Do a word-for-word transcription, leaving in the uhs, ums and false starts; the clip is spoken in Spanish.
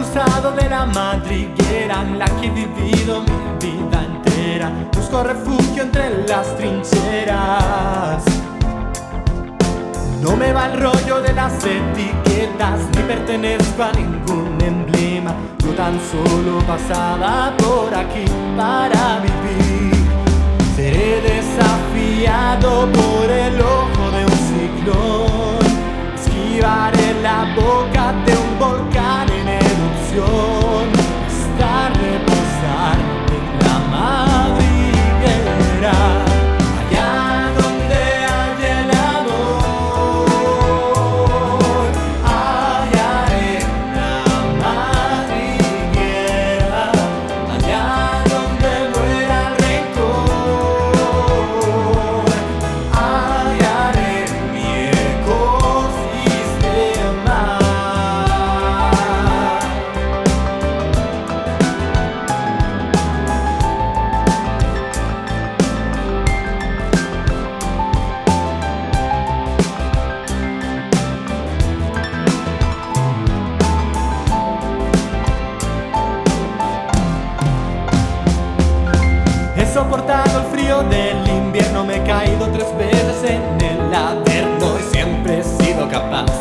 expulsado de la madriguera en la que he vivido mi vida entera. Busco refugio entre las trincheras. No me va el rollo de las etiquetas, ni pertenezco a ningún emblema. Yo tan solo pasaba por aquí para vivir. Seré desafiado por el ojo de un ciclón. Esquivaré la boca de un volcán en erupción, hasta reposar en la madriguera, allá donde hay el amor. Hallaré la madriguera, allá donde muera el rencor. Hallaré mi ecosistema. He soportado el frío del invierno, me he caído tres veces en el averno y siempre he sido capaz